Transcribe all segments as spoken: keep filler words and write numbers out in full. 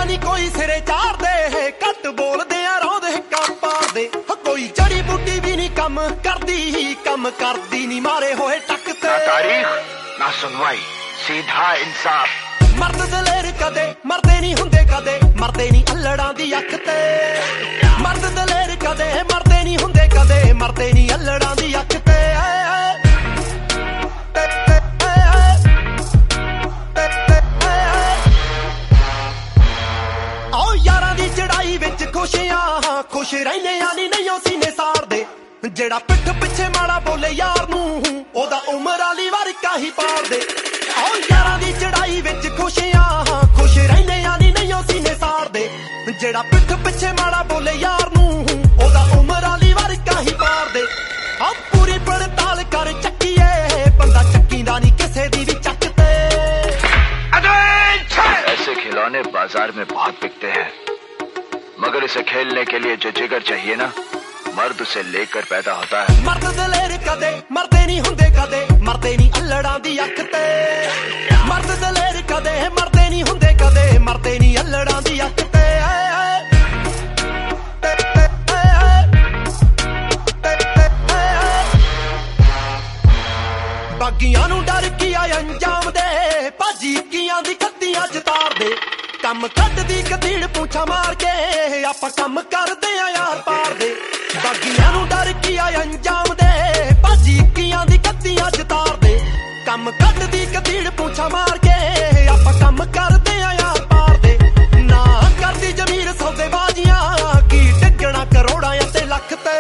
नी कोई सिरे चार दे, घट बोलदे आ रौंद हिक्का पार दे। कोई जड़ी बूटी भी नी कम करदी, कम करदी नी मारे होए टक ते। ना तारीख ना सुनवाई, सीधा इंसाफ। मर्द दलेर कदे मरदे नी हुंदे, कदे मरदे नी अल्लड़ां दी अख ते। मर्द दलेर कदे मरदे नी हुंदे, कदे मरदे नी अल्लड़ां दी अख ते। खुशियां खुश रहने आनी नहीं सीने सार दे, जेड़ा पिठ पिछे माड़ा बोले यार नू ओदा उमर वाली वर्का ही पार दे। आओ यारां दी चढ़ाई विच खुशियां खुश रहने आनी नहीं सीने सार दे, जेड़ा पिठ पिछे माड़ा बोले यार नू ओदा उमर वाली वर्का ही पार दे। आ पूरी पड़ताल कर चक्कीए, बंदा चक्कीदा नहीं किसे दी भी चकते। ऐसे खिलौने बाजार में बहुत बिकते हैं, मगर इसे खेलने के लिए जो जिगर चाहिए ना, मर्द उसे लेकर पैदा होता है। मर्द दलेर कदे मरदे नहीं हुंदे, कदे मरदे नहीं अल्लड़ां दी अख ते। मर्द दलेर कदे मरदे नहीं हुंदे, कदे मरदे नहीं अल्लड़ां दी अख ते। बागियां नू डर की आए अंजाम दे, भाजी कियां दी कत्तियां च तार दे। कम कड्डदी कतीड़ पूछा मार के, आपां कम करदे आ यार पार दे। बागियां नू डर की आए अंजाम दे, भाजी कियां दी कत्तियां च तार दे। कम कड्डदी कतीड़ पूछा मार के, आपां कम करदे आ यार पार दे। ना करदी जमीर सौदे बाजियां, की डिगना करोड़ां ते लख ते।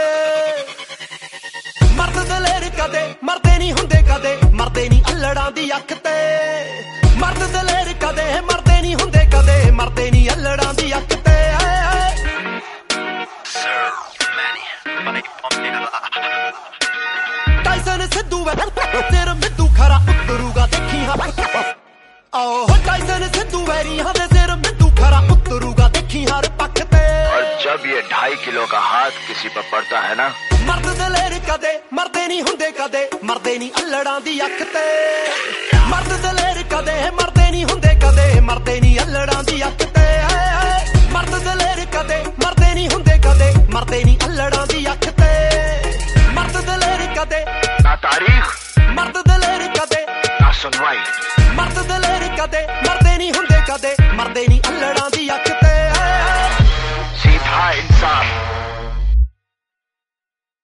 मर्द दलेर कदे मरदे नहीं हुंदे, कदे मरदे नहीं अल्लड़ां दी अख ते। मर्द दलेर कदे मरदे नहीं हुंदे, कदे मरदे नहीं अल्लड़ां दी अख ते। टाइसन सिद्धू सिर मिद्धू खरा उतरूगा देखी हर। आओ टाइसन सिद्धू वैरियां दे सिर मिद्धू खरा उतरूगा देखी हर पख ते। और जब ये ढाई किलो का हाथ किसी पर पड़ता है ना, मर्द दलेर कदे मरदे नहीं हुंदे, कदे मरदे नहीं अल्लड़ां दी अख ते। मर्द दलेर कदे मरदे नहीं हुंदे, कदे मरदे नहीं अल्लड़ां दी अख ते। मर्द दलेर कदे मरदे नहीं हुंदे, कदे मरदे नहीं अल्लड़ां दी अख ते। मर्द दलेर कदे ना तारीख मर्द दलेर कदे ना सुनवाई, मर्द दलेर कदे